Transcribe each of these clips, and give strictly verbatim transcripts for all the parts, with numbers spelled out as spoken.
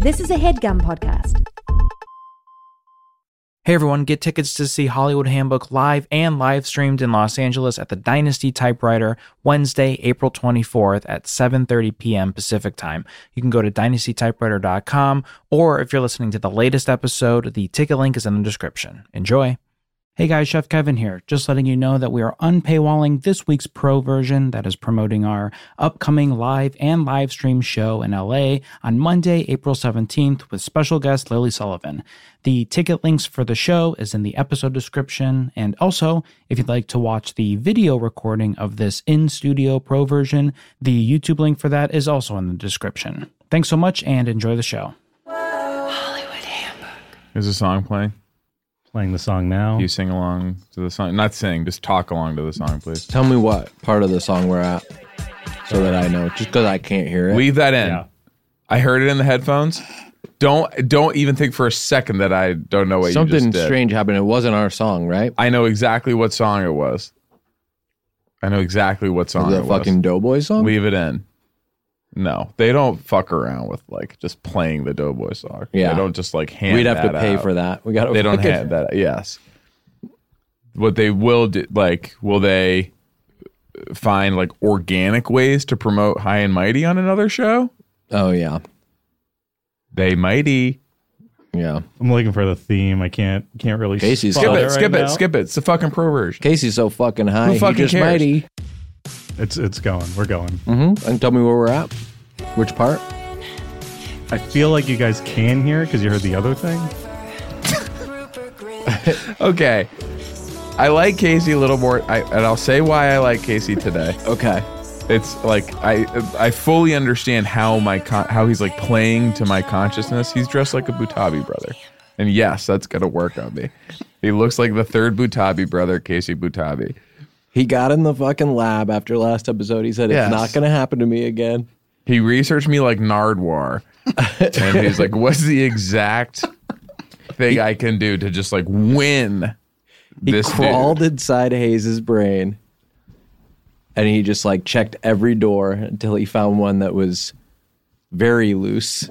This is a HeadGum podcast. Hey everyone, get tickets to see Hollywood Handbook live and live streamed in Los Angeles at the Dynasty Typewriter Wednesday, April twenty-fourth at seven thirty p.m. Pacific Time. You can go to dynasty typewriter dot com, or if you're listening to the latest episode, the ticket link is in the description. Enjoy! Hey guys, Chef Kevin here, just letting you know that we are unpaywalling this week's pro version that is promoting our upcoming live and live stream show in L A on Monday, April seventeenth with special guest Lily Sullivan. The ticket links for the show is in the episode description, and also, if you'd like to watch the video recording of this in-studio pro version, the YouTube link for that is also in the description. Thanks so much and enjoy the show. Hollywood Handbook. Is the song playing? Playing the song now. You sing along to the song. Not sing, just talk along to the song, please. Tell me what part of the song we're at so that I know, just because I can't hear it. Leave that in. Yeah. I heard it in the headphones. Don't don't even think for a second that I don't know what Something you just did. strange happened. It wasn't our song, right? I know exactly what song it was. I know exactly what song Was it it a was. fucking Doughboy song? Leave it in. No, they don't fuck around with like just playing the Doughboy song. Yeah. They don't just like hand We'd have to that pay out. for that. We got to. They don't hand that. Yes. What they will do, like, will they find like organic ways to promote High and Mighty on another show? Oh yeah, They mighty. yeah. I'm looking for the theme. I can't can't really Casey's- spot Skip it, right skip it, now. skip it. It's the fucking pro version. Casey's so fucking high. Who fucking he just cares? mighty. It's it's going. We're going. Mm-hmm. And tell me where we're at. Which part? I feel like you guys can hear because you heard the other thing. Okay. I like Casey a little more, I, and I'll say why I like Casey today. Okay. It's like I I fully understand how my con- how he's like playing to my consciousness. He's dressed like a Butabi brother, and yes, that's gonna work on me. He looks like the third Butabi brother, Casey Butabi. He got in the fucking lab after last episode. He said it's Yes. not going to happen to me again. He researched me like Nardwar, and he's like, "What's the exact thing I can do to just like win?" He This crawled dude? inside Hayes's brain, and he just like checked every door until he found one that was very loose.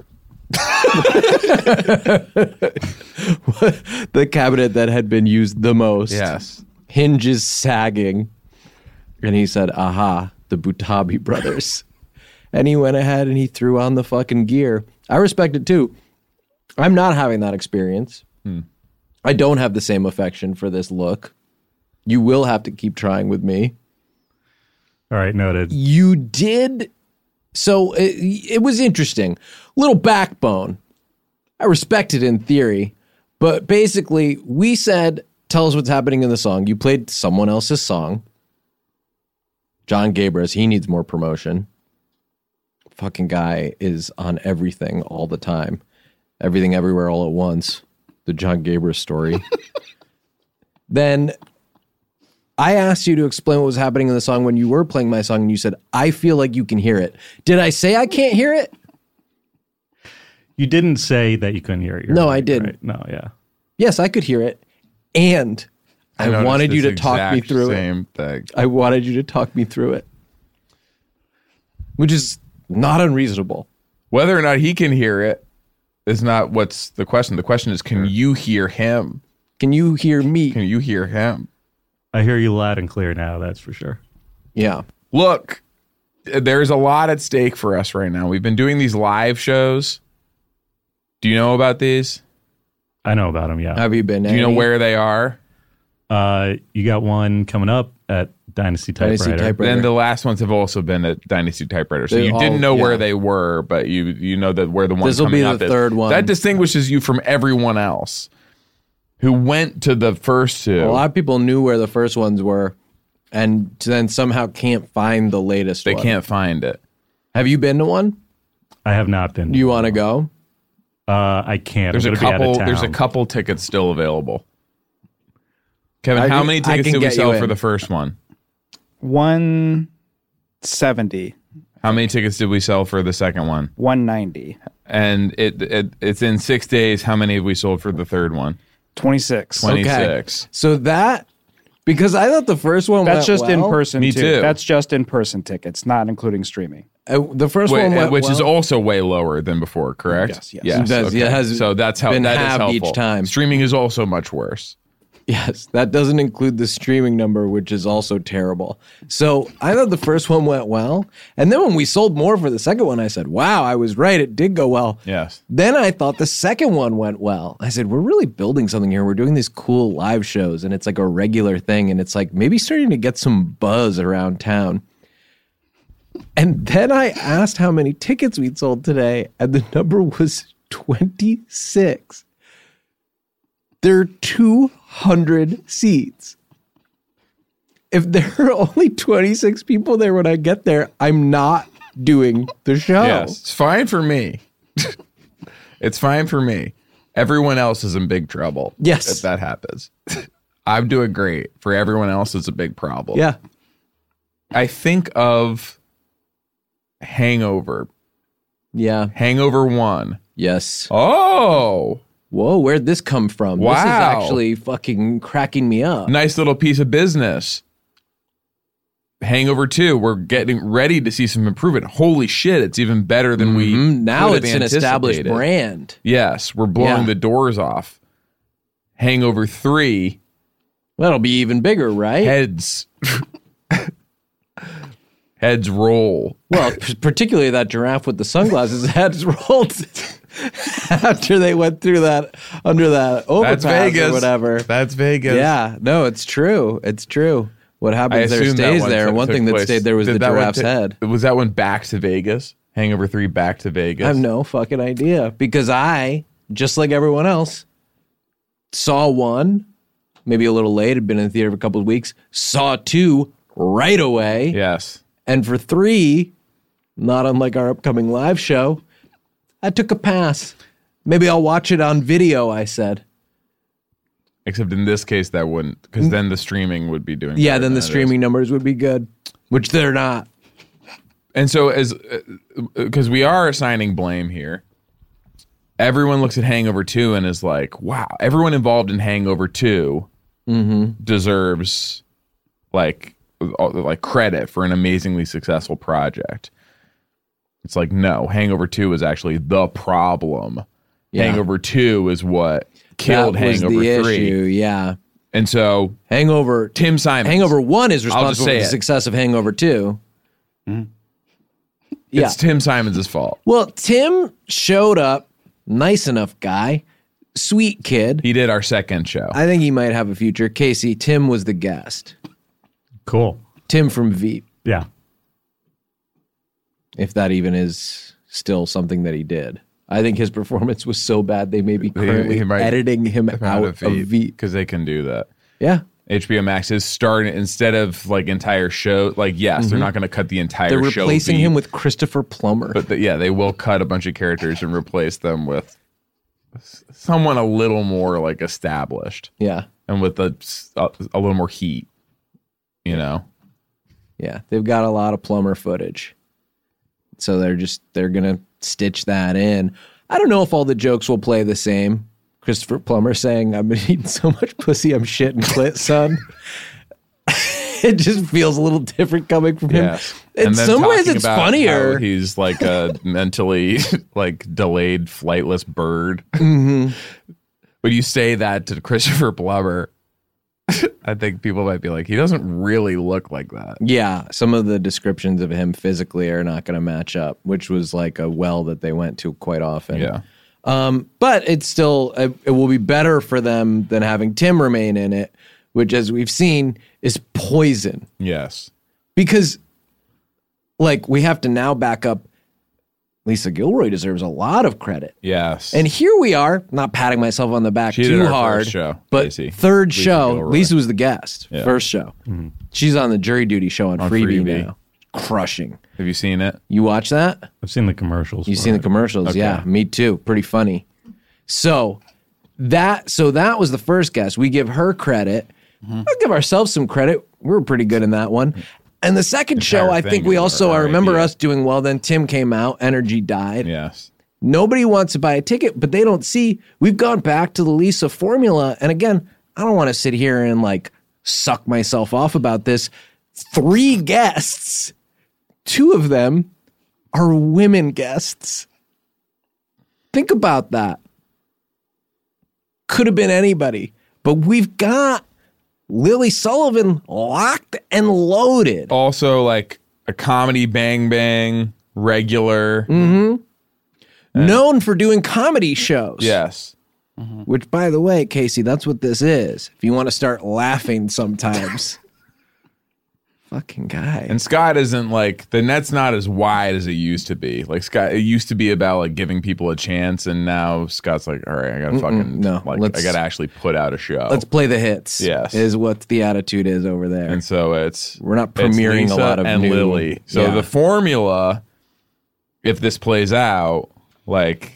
The cabinet that had been used the most. Yes. Hinges sagging. And he said, aha, the Butabi brothers. And he went ahead and he threw on the fucking gear. I respect it too. I'm not having that experience. Hmm. I don't have the same affection for this look. You will have to keep trying with me. All right, noted. You did. So it, it was interesting. Little backbone. I respect it in theory. But basically, we said, tell us what's happening in the song. You played someone else's song. John Gabris, he needs more promotion. Fucking guy is on everything all the time. Everything, everywhere, all at once. The John Gabris story. Then I asked you to explain what was happening in the song when you were playing my song, and you said, I feel like you can hear it. Did I say I can't hear it? You didn't say that you couldn't hear it. You're No, right, I didn't. right? No, yeah. Yes, I could hear it. And I, noticed wanted you this to talk me exact through it. Same thing. I wanted you to talk me through it. Which is not unreasonable. Whether or not he can hear it is not what's the question. The question is, can you hear him? Can you hear me? Can you hear him? I hear you loud and clear now, that's for sure. Yeah. Look, there's a lot at stake for us right now. We've been doing these live shows. Do you know about these? I know about them, yeah. Have you been? Do you know where they are? Uh, you got one coming up at Dynasty Typewriter. Dynasty Typewriter. Then the last ones have also been at Dynasty Typewriter. So They you all- didn't know yeah. where they were, but you you know that where the ones This'll coming be out the that- third one. That distinguishes you from everyone else who went to the first two. A lot of people knew where the first ones were and then somehow can't find the latest they one. can't find it. Have you been to one? I have not been. Do you want to go? Uh, I can't. There's I'm a gonna be out of couple. There's a town. couple tickets still available. Kevin, I how can- many I tickets can did we get you sell in. for the first one? one seventy, How many tickets did we sell for the second one? one ninety, And it, it it's in six days. How many have we sold for the third one? twenty-six. twenty-six. So that, because I thought the first one That's went just in well. person Me too. too. That's just in person tickets, not including streaming. Uh, the first Wait, one went which well. is also way lower than before, correct? Yes, yes. yes It does- okay. it has so that's how been that is halved helpful. each time. Streaming is also much worse. Yes, that doesn't include the streaming number, which is also terrible. So I thought the first one went well. And then when we sold more for the second one, I said, wow, I was right. It did go well. Yes. Then I thought the second one went well. I said, we're really building something here. We're doing these cool live shows, and it's like a regular thing. And it's like maybe starting to get some buzz around town. And then I asked how many tickets we'd sold today, and the number was twenty-six. There are two hundred seats. If there are only twenty-six people there when I get there, I'm not doing the show. Yes. It's fine for me. It's fine for me. Everyone else is in big trouble. Yes. If that happens. I'm doing great. For everyone else, it's a big problem. Yeah. I think of Hangover. Yeah. Hangover one. Yes. Oh. Whoa, where'd this come from? This is Wow. actually fucking cracking me up. Nice little piece of business. Hangover two, we're getting ready to see some improvement. Holy shit, it's even better than we Mhm. Now could have it's an established anticipated. brand. Yes, we're blowing Yeah. the doors off. Hangover three, That'll be even bigger, right? heads heads roll. Well, p- particularly that giraffe with the sunglasses heads rolled after they went through that under that overpass That's Vegas. or whatever. That's Vegas. Yeah, no, it's true. It's true. What I happens there assume that stays one there. took- One took thing that place. stayed there was Did the that one giraffe's ta- head. Was that one back to Vegas? Hangover three back to Vegas? I have no fucking idea because I, just like everyone else, saw one, maybe a little late, had been in the theater for a couple of weeks, saw two right away. Yes. And for three, not unlike our upcoming live show, I took a pass. Maybe I'll watch it on video, I said. Except in this case, that wouldn't, because then the streaming would be doing. Yeah, better then than the it is. streaming numbers would be good, which they're not. And so, as because we are assigning blame here, everyone looks at Hangover two and is like, "Wow!" Everyone involved in Hangover two deserves like like credit for an amazingly successful project. It's like, no, Hangover two is actually the problem. Yeah. Hangover two is what killed That was Hangover the three. issue, yeah. And so Hangover Tim Simons. Hangover one is I'll just responsible for say the it. success of Hangover two. Yeah. It's Tim Simons' fault. Well, Tim showed up, nice enough guy, sweet kid. He did our second show. I think he might have a future. Casey, Tim was the guest. Cool. Tim from Veep, Yeah. if that even is still something that he did. I think his performance was so bad they may be currently he might editing him out Out of Veep. because they can do that. Yeah. H B O Max is starting instead of like entire show. Like, yes, they're not going to cut the entire They're show. replacing beat, him with Christopher Plummer. but the, yeah, they will cut a bunch of characters and replace them with s- someone a little more like established yeah. and with a, a, a little more heat. You know, Yeah. They've got a lot of Plummer footage. So they're just, they're going to stitch that in. I don't know if all the jokes will play the same. Christopher Plummer saying, I've been eating so much pussy, I'm shitting clit, son. It just feels a little different coming from him. yes. In And then some ways, talking it's about funnier. how he's like a mentally like delayed flightless bird. Mm-hmm. When you say that to Christopher Plummer, I think people might be like, he doesn't really look like that. Yeah, some of the descriptions of him physically are not going to match up, which was like a well that they went to quite often. Yeah. Um, but it's still, it, it will be better for them than having Tim remain in it, which, as we've seen, is poison. Yes. Because, like, we have to now back up. Lisa Gilroy deserves a lot of credit. Yes. And here we are, not patting myself on the back She did too our hard, first show, but Lacey. third Lisa show, Gilroy. Lisa was the guest, Yeah. first show. She's on the jury duty show on, On Freebie, Freebie. now. Crushing. Have you seen it? You watch that? I've seen the commercials. You've for seen it. the commercials, Okay. yeah. Me too. Pretty funny. So that so that was the first guest. We give her credit. Mm-hmm. I'll give ourselves some credit. We were pretty good in that one. And the second show, Entire I thing think we is also, our- I our remember idea. us doing well. Then Tim came out, energy died. Yes. Nobody wants to buy a ticket, but they don't see. We've gone back to the Lisa formula. And again, I don't want to sit here and like suck myself off about this. Three guests, two of them are women guests. Think about that. Could have been anybody, but we've got Lily Sullivan locked and loaded. Also, like a comedy Bang Bang regular. Mm-hmm. Known for doing comedy shows. Yes. Mm-hmm. Which, by the way, Casey, that's what this is. If you want to start laughing sometimes. Fucking guy. And Scott isn't like, the net's not as wide as it used to be. Like Scott, it used to be about like giving people a chance, and now Scott's like, all right, I gotta fucking, no, like, I gotta actually put out a show. Let's play the hits. Yes. Is what the attitude is over there. And so it's, we're not it's premiering Lisa a lot of and new, Lily. So yeah. the formula, if this plays out, like,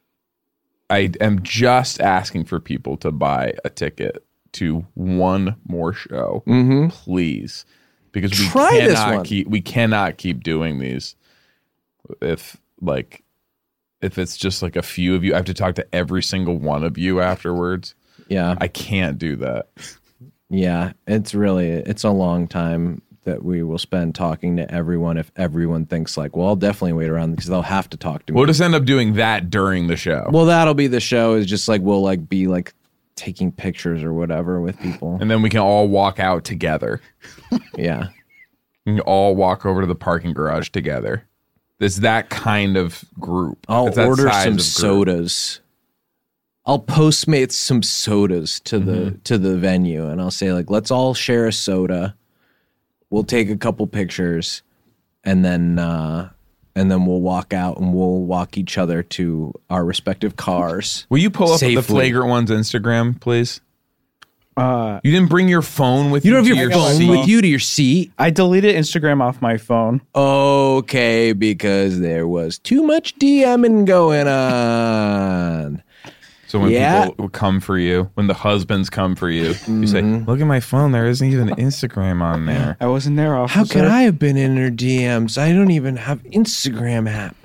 I am just asking for people to buy a ticket to one more show, mm-hmm. please. Because we Try this cannot one. keep we cannot keep doing these. If like if it's just like a few of you, I have to talk to every single one of you afterwards. Yeah. I can't do that. Yeah. It's really, it's a long time that we will spend talking to everyone if everyone thinks like, well, I'll definitely wait around because they'll have to talk to me. We'll just end up doing that during the show. Well, that'll be the show is just like, we'll like be like taking pictures or whatever with people. And then we can all walk out together. Yeah. We can all walk over to the parking garage together. It's that kind of group. I'll It's that order size some of group. sodas. I'll Postmate some sodas to the Mm-hmm. to the venue, and I'll say like, let's all share a soda. We'll take a couple pictures, and then uh, and then we'll walk out and we'll walk each other to our respective cars. Will you pull up Safely. the Flagrant One's Instagram, please? Uh, You didn't bring your phone with You you. don't have to your your phone seat? with you to your seat. I deleted Instagram off my phone. Okay, because there was too much DMing going on. So when Yeah. people come for you, when the husbands come for you, you say, Mm-hmm. look at my phone. There isn't even Instagram on there. I wasn't there, officer. How could I have been in her D Ms? I don't even have Instagram app.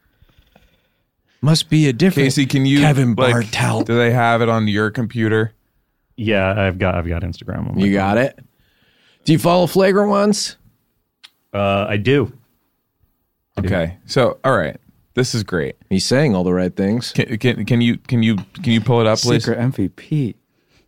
Must be a different Casey, can you, Kevin like, Bartel. do they have it on your computer? Yeah, I've got I've got Instagram. On my You got it? Do you follow Flagrant Ones? Uh, I do. Okay. So, all right. This is great. He's saying all the right things. Can, can, can you can you can you pull it up, please? Secret M V P.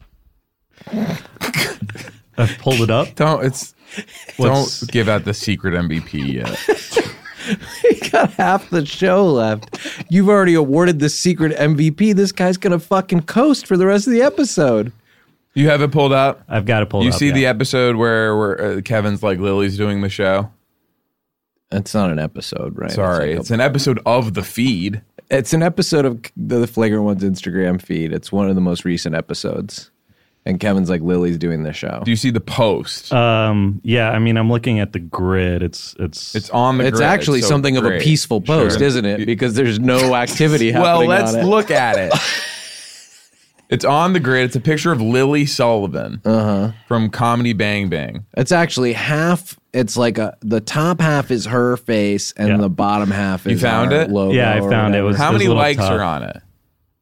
I've pulled it up. Don't it's What's- don't give out the secret M V P yet. He got half the show left. You've already awarded the secret M V P. This guy's gonna fucking coast for the rest of the episode. You have it pulled up? I've got it pulled You up. see yeah. the episode where where uh, Kevin's like Lily's doing the show? It's not an episode, right? Sorry, It's, it's like an episode of the feed. a- it's an episode of the Flagrant Ones Instagram feed. It's one of the most recent episodes. And Kevin's like, Lily's doing the show. Do you see the post? Um, yeah, I mean, I'm looking at the grid. It's it's It's on the It's grid, actually so something of a great. peaceful post, Sure. isn't it? Because there's no activity Well, happening let's on it. look at it. It's on the grid. It's a picture of Lily Sullivan Uh-huh. from Comedy Bang Bang. It's actually half. It's like a the top half is her face, and Yeah. the bottom half is You found our it? logo. Yeah, I or found it. It whatever. was- How a many little likes tough. are on it?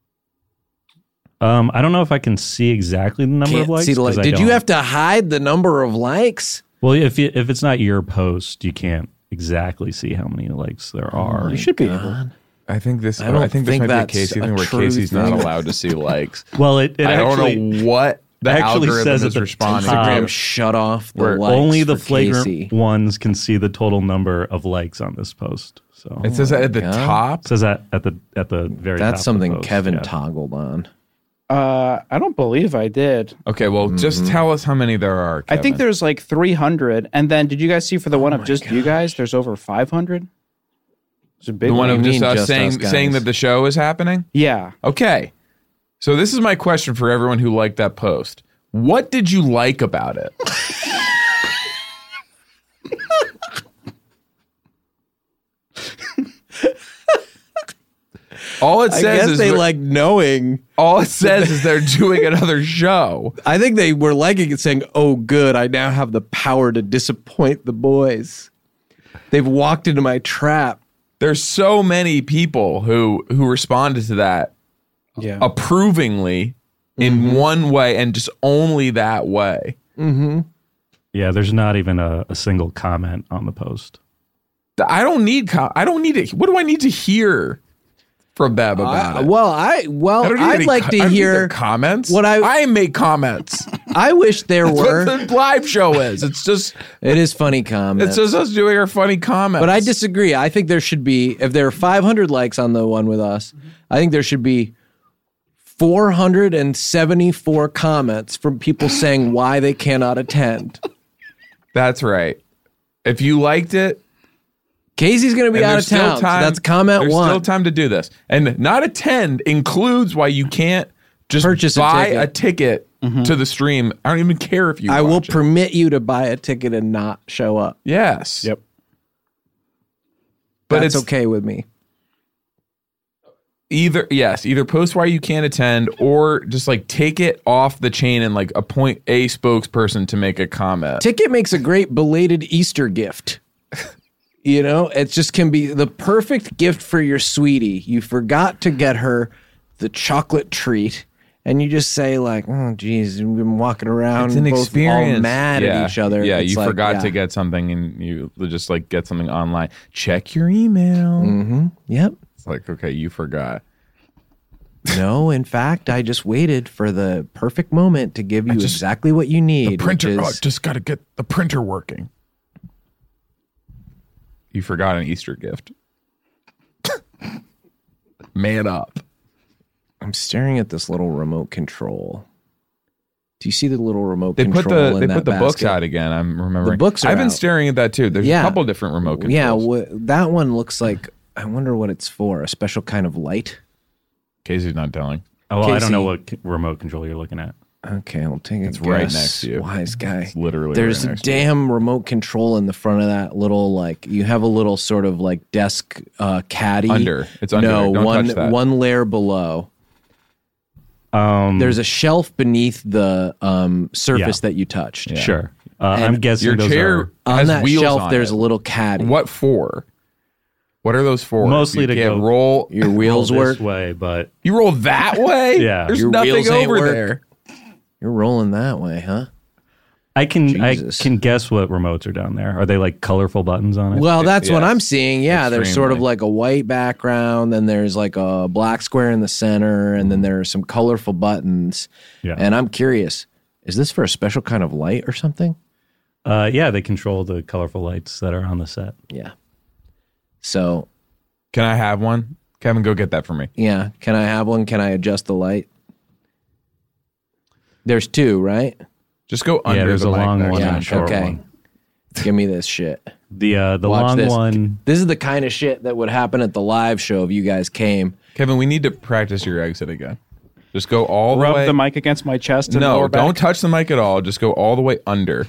Um, I don't know if I can see exactly the number Can't of likes. see the like. 'cause I Did you don't. have to hide the number of likes? Well, if you, if it's not your post, you can't exactly see how many likes there are. You should be able. I think this. I I, don't think this think might be a that's Casey a thing where true Casey's not thing. allowed to see likes. Well, it, it I actually don't know what the actually algorithm says is at the responding top- Instagram to. shut off the Where likes only the for flagrant Casey. ones can see the total number of likes on this post. So It says that at the God. top. it says that at the at the very top That's of something the post, Kevin yeah. toggled on. Uh, I don't believe I did. Okay, well, just Mm-hmm. tell us how many there are. I think Kevin. there's like three hundred. And then did you guys see for the one of just you guys, there's over five hundred? It's a big the one What of do you just mean, us just saying us guys? saying that the show is happening. Yeah. Okay, so this is my question for everyone who liked that post. What did you like about it? All it I says guess is they we're- like knowing. all it says is they're doing another show. I think they were liking it, saying, "Oh, good! I now have the power to disappoint the boys. They've walked into my trap." There's so many people who who responded to that Yeah. approvingly in Mm-hmm. one way and just only that way. Yeah, there's not even a, a single comment on the post. I don't need. Com- I don't need it. What do I need to hear from them about Uh, it? well, I well, I don't need I'd any like co- to I don't need hear their comments. what I- I make comments. I wish there That's were. what the live show is. It's just It is funny comments. it's just us doing our funny comments. But I disagree. I think there should be, if there are five hundred likes on the one with us, I think there should be four hundred seventy-four comments from people saying why they cannot attend. That's right. If you liked it, Casey's going to be and out there's of still town. time, so that's comment there's one. still time to do this. And not attend includes why you can't just Purchase a buy ticket. a ticket to the stream. I don't even care if you I will watch it. permit you to buy a ticket and not show up. Yes. Yep. But That's it's okay with me. either yes, either post why you can't attend or just like take it off the chain and like appoint a spokesperson to make a comment. Ticket makes a great belated Easter gift. You know, it just can be the perfect gift for your sweetie. You forgot to get her the chocolate treat, and you just say like, "Oh, geez, we've been walking around It's an both experience. all mad yeah. at each other." Yeah, It's you like, forgot yeah. to get something and you just like get something online. Check your email. Mm-hmm. Yep. It's like, okay, you forgot. No, in fact, I just waited for the perfect moment to give you just- exactly what you need. The printer, which oh, is, just got to get the printer working. You forgot an Easter gift. Man up. I'm staring at this little remote control. Do you see the little remote They control put the in they that put the books basket? out again. I'm remembering. The books are I've been out. staring at that too. There's Yeah. a couple different remote controls. Yeah, wh- that one looks like, I wonder what it's for. A special kind of light? Casey's not telling. Oh, well, I don't know Casey. what c- remote control you're looking at. Okay, I'll take a It's guess. right next to you. Wise guy. It's literally There's right a next to you. damn remote control in the front of that little, like, you have a little sort of like desk uh, caddy. Under. It's under No, there. Don't one, touch that. one layer below. Um, There's a shelf beneath the um, surface Yeah. that you touched. Sure. Uh, And I'm guessing Your those chair are On has that wheels shelf, on there's it. a little caddy. What for? What are those for? Mostly you to can't go- roll. Your roll wheels this work? way, but You roll that way? Yeah. There's Your nothing wheels ain't over work. there. You're rolling that way, huh? I can Jesus. I can guess what remotes are down there. Are they like colorful buttons on it? Well, that's what yes. I'm seeing. Yeah, there's sort of Extremely. like a white background, then there's like a black square in the center, and then there are some colorful buttons. Yeah. And I'm curious, is this for a special kind of light or something? Uh, yeah, they control the colorful lights that are on the set. Yeah. So, Can I have one? Kevin, go get that for me. yeah, can I have one? Can I adjust the light? There's two, right? Just go under there's the a mic long next one to and me. a short okay. one. Give me this shit. The uh, the Watch long this. one. This is the kind of shit that would happen at the live show if you guys came. Kevin, we need to practice your exit again. Just go all the Rub way. the mic against my chest and no, lower back. don't touch the mic at all. Just go all the way under.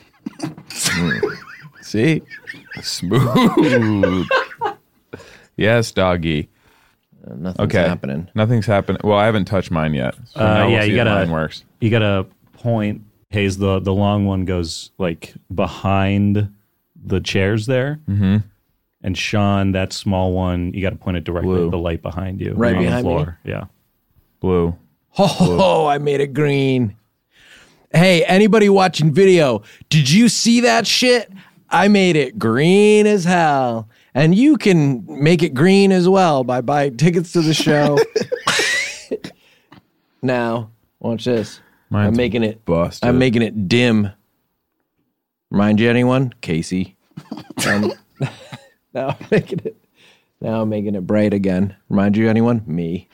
See? Smooth. Yes, doggy. Uh, nothing's Okay. happening. Nothing's happening. Well, I haven't touched mine yet. So Uh, now we'll yeah, see you if gotta mine works. you gotta point. Hayes, the the long one goes like behind the chairs there, mm-hmm. and Sean, that small one, you got to point it directly Blue. at the light behind you, Right on behind the me? floor. Yeah. Blue. Oh, I made it green. Hey, anybody watching video, did you see that shit? I made it green as hell. And you can make it green as well by buying tickets to the show. Now, watch this. Mine's I'm making it busted. I'm making it dim. Remind you anyone? Casey. Um, now I'm making it now I'm making it bright again. Remind you anyone? Me.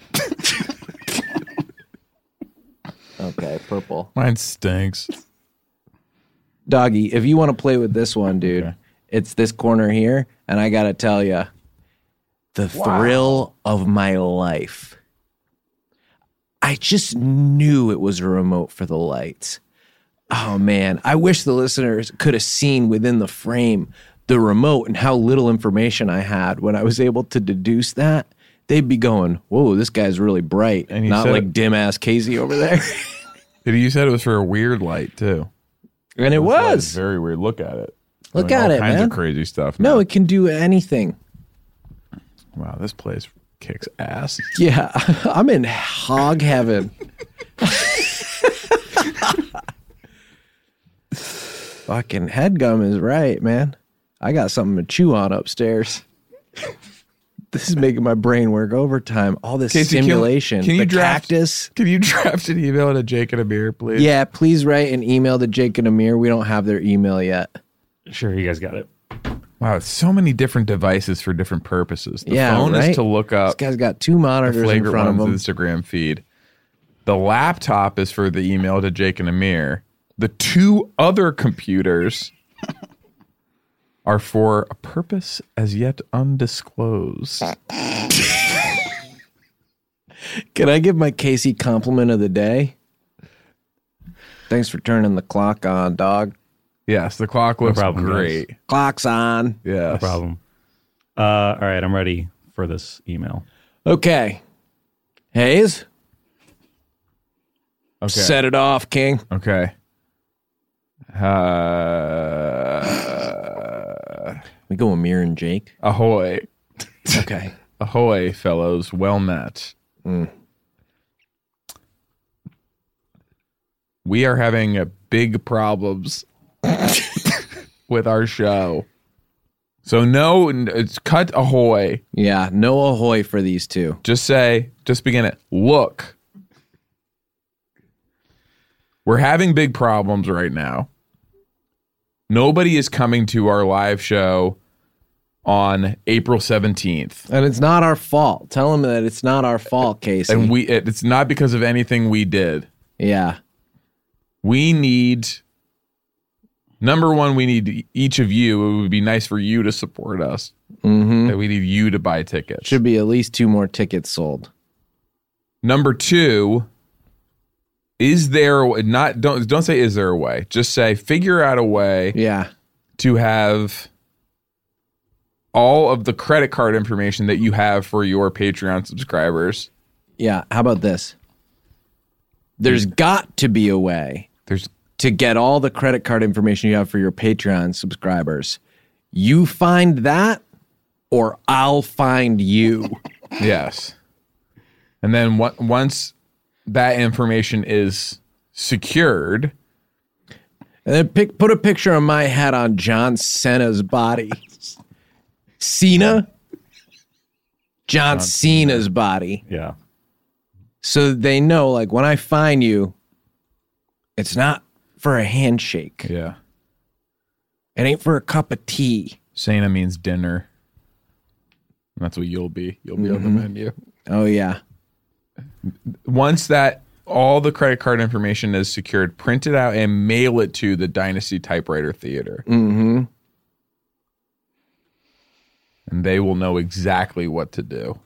Okay, purple. Mine stinks. Doggy, if you want to play with this one, dude, Okay. it's this corner here, and I gotta tell you, the thrill of my life. I just knew it was a remote for the lights. Oh man, I wish the listeners could have seen within the frame the remote and how little information I had when I was able to deduce that. They'd be going, "Whoa, this guy's really bright," And you not said like it- dim ass Casey over there. You said it was for a weird light too. And it This light is was. very weird. Look at it. Look Doing at all it, kinds man. of crazy stuff. No, now. it can do anything. Wow, this place kicks ass. Yeah, I'm in hog heaven. Fucking Headgum is right, man. I got something to chew on upstairs. This is making my brain work overtime. All this Casey, can- simulation. can you the draft- cactus. Can you draft an email to Jake and Amir, please? Yeah, please write an email to Jake and Amir. We don't have their email yet. Sure, you guys got it. Wow, so many different devices for different purposes. The Yeah, phone right? is to look This up guy's got two the monitors in Flagrant front of One's him. Instagram feed. The laptop is for the email to Jake and Amir. The two other computers are for a purpose as yet undisclosed. Can I give my Casey compliment of the day? Thanks for turning the clock on, dog. Yes, the clock looks problem, great. guys. Clock's on. Yes. No problem. Uh, all right, I'm ready for this email. Okay. Hayes, Okay. set it off, King. Okay. Uh, We go Amir and Jake. ahoy. Okay. Ahoy, fellows. Well met. Mm. We are having uh, big problems with our show. So no, n- it's cut ahoy. Yeah, no ahoy for these two. Just say, just begin it. Look. We're having big problems right now. Nobody is coming to our live show on April seventeenth. And it's not our fault. Tell them that it's not our fault, Casey. And we it, it's not because of anything we did. yeah. We need number one, we need each of you. It would be nice for you to support us. Mm-hmm. That we need you to buy tickets. Should be at least two more tickets sold. Number two, is there a- not don't don't say is there a way. Just say figure out a way Yeah. to have all of the credit card information that you have for your Patreon subscribers. Yeah. How about this? There's got to be a way There's to get all the credit card information you have for your Patreon subscribers. You find that, or I'll find you. yes. And then on- once that information is secured, And then pick, put a picture of my head on John Cena's body. Cena? John Cena's body. Yeah. So that they know, like, when I find you, it's not for a handshake. yeah. It ain't for a cup of tea. Santa means dinner. That's what you'll be. You'll be on the menu. Oh, yeah. Once that all the credit card information is secured, print it out and mail it to the Dynasty Typewriter Theater. Mm-hmm. And they will know exactly what to do.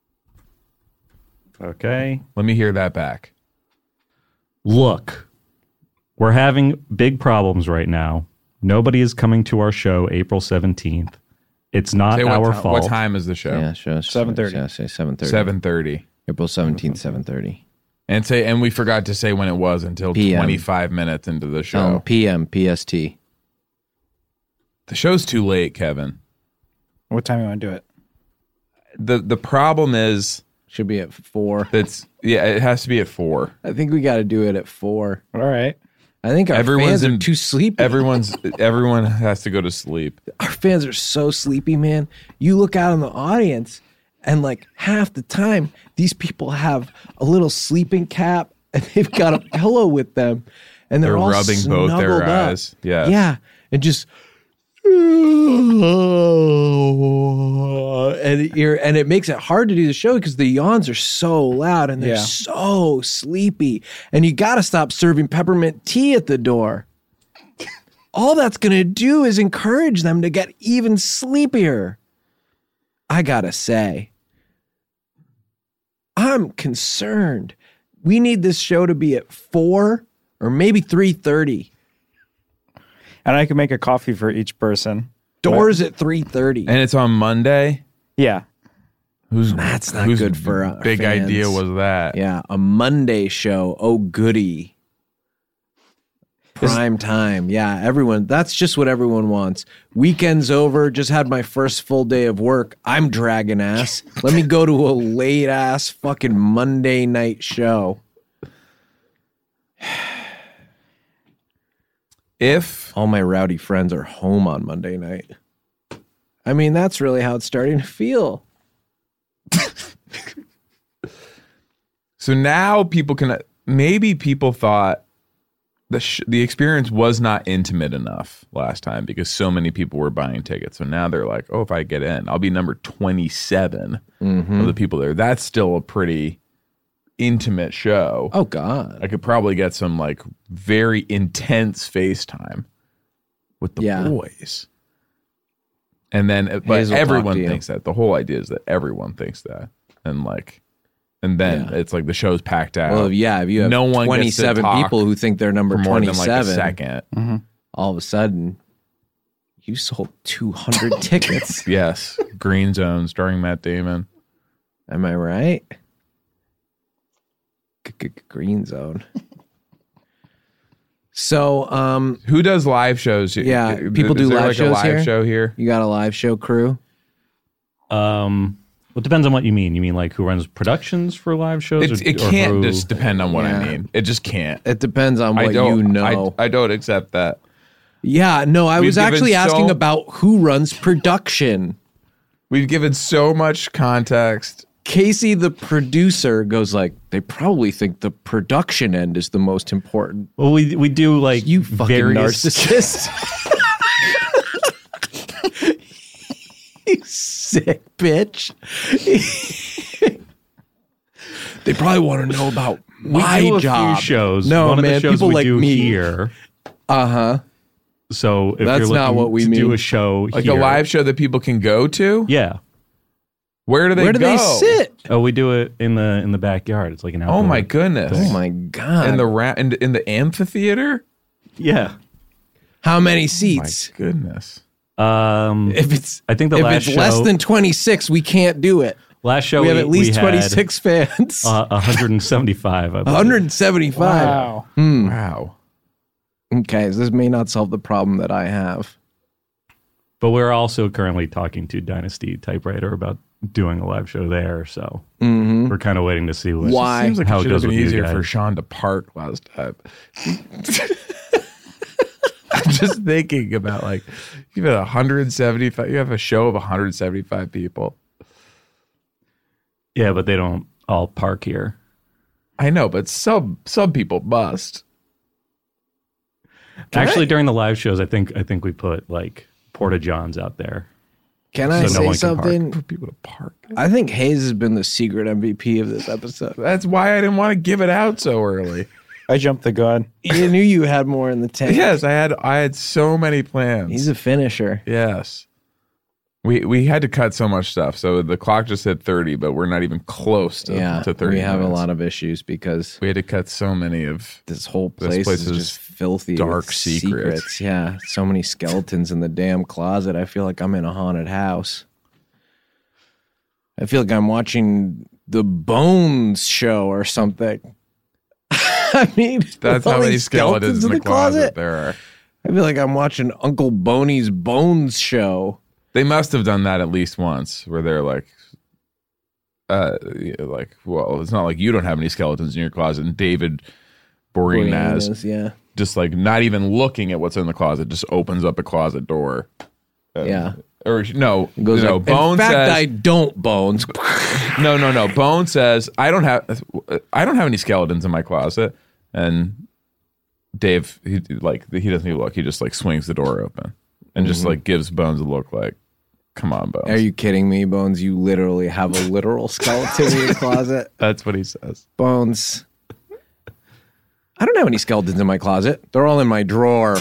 Okay. Let me hear that back. Look, we're having big problems right now. Nobody is coming to our show April seventeenth. It's not Say what, our ti- fault. what time is the show? Yeah, sure. seven thirty. Yeah, say seven thirty. seven thirty. April seventeenth, seven thirty. And say and we forgot to say when it was until P M. twenty-five minutes into the show. Um, P M, P S T. The show's too late, Kevin. What time you want to do it? The the problem is Should be at four. that's yeah, it has to be at four. I think we got to do it at four. All right. I think our Everyone's fans are in- too sleepy. Everyone's everyone has to go to sleep. Our fans are so sleepy, man. You look out in the audience, and like half the time, these people have a little sleeping cap, and they've got a pillow with them, and they're, They're all rubbing both their snuggled up. eyes. Yes. Yeah, and just. And you're, and it makes it hard to do the show because the yawns are so loud and they're Yeah. so sleepy, and you got to stop serving peppermint tea at the door. All that's going to do is encourage them to get even sleepier. I got to say, I'm concerned. We need this show to be at four or maybe three thirty. And I can make a coffee for each person. Doors at three thirty. And it's on Monday. Yeah. Who's That's not whose good for our big fans. idea was that? Yeah, a Monday show. Oh, goody. Prime time. Yeah, everyone. That's just what everyone wants. Weekend's over. Just had my first full day of work. I'm dragging ass. Let me go to a late ass fucking Monday night show. If All my rowdy friends are home on Monday night. I mean, that's really how it's starting to feel. So now people can, maybe people thought the sh- the experience was not intimate enough last time because so many people were buying tickets. So now they're like, oh, if I get in, I'll be number twenty-seven Mm-hmm. of the people there. That's still a pretty intimate show. Oh, God. I could probably get some like very intense FaceTime with the Yeah. boys. And then, but Hayes will talk everyone to you. thinks that. The whole idea is that everyone thinks that. And like, and then Yeah. it's like the show's packed out. Well, yeah, if you have No one gets to twenty-seven talk people who think they're number for more than like a twenty-seven, second. all of a sudden, you sold two hundred tickets. Yes. Green Zone starring Matt Damon. Am I right? Green Zone. So, um, Who does live shows? Yeah, Is people do there live like shows a live here? show here? you got a live show crew? Um, well, it depends on what you mean. You mean like who runs productions for live shows? It, or, it or can't who- just depend on what Yeah. I mean. It just can't. It depends on I what don't you know. I, I don't accept that. yeah, no, I We've was given actually asking so- about who runs production. We've given so much context. Casey, the producer, goes like, they probably think the production end is the most important. Well, we we do like You fucking various, narcissist. You sick bitch. They probably want to know about We my do a job. few shows. No, One man, of the shows people we like do me. here. Uh huh. So if That's you're not looking what we to mean. do a show Like here, a live show that people can go to? yeah. Where do they Where do go? they sit? Oh, we do it in the in the backyard. It's like an outdoor. Oh my goodness. Oh my god! In the ra- in, in the amphitheater? Yeah. How many My seats? goodness. Um, If it's I think the if last it's show, less than twenty six, we can't do it. last show We have at least had, twenty six fans. Uh, one hundred seventy-five. I One believe. hundred seventy five. Wow. Okay, so this may not solve the problem that I have. But we're also currently talking to Dynasty Typewriter about doing a live show there. So we're kind of waiting to see what, Why? Seems like how it it should have goes been with you easier guys. for Sean to park last time. I'm just thinking about like you have one hundred seventy-five. You have a show of one hundred seventy-five people. Yeah, but they don't all park here. I know, but some some people must. Actually, during the live shows, I think I think we put like Porta Johns out there. Can I So no say one can park. something? For people to park. I think Hayes has been the secret M V P of this episode. That's why I didn't want to give it out so early. I jumped the gun. You knew you had more in the tank. Yes, I had I had so many plans. He's a finisher. Yes. We we had to cut so much stuff. So the clock just hit thirty, but we're not even close to, Yeah, to thirty we have minutes. a lot of issues because We had to cut so many of this whole This place, place is is just filthy dark with secrets. Yeah, so many skeletons in the damn closet. I feel like I'm in a haunted house. I feel like I'm watching the Bones show or something. I mean, That's with all how many these skeletons in the closet there are. I feel like I'm watching Uncle Boney's Bones show. They must have done that at least once, where they're like, uh, yeah, like, well, it's not like you don't have any skeletons in your closet. And David Boreanaz, Boreanaz, yeah. just like not even looking at what's in the closet, just opens up a closet door. And- Yeah. Or no, It goes no. like, Bone in fact, says, I don't Bones. no, no, no. Bone says, I don't have, I don't have any skeletons in my closet. And Dave, he like he doesn't even look. He just like swings the door open and just like gives Bones a look like, come on, Bones. Are you kidding me, Bones? You literally have a literal skeleton in your closet. That's what he says. Bones. I don't have any skeletons in my closet. They're all in my drawer.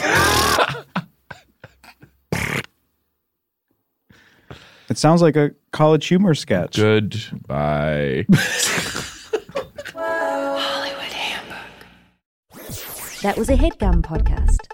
It sounds like a College Humor sketch. Goodbye. That was a HeadGum podcast.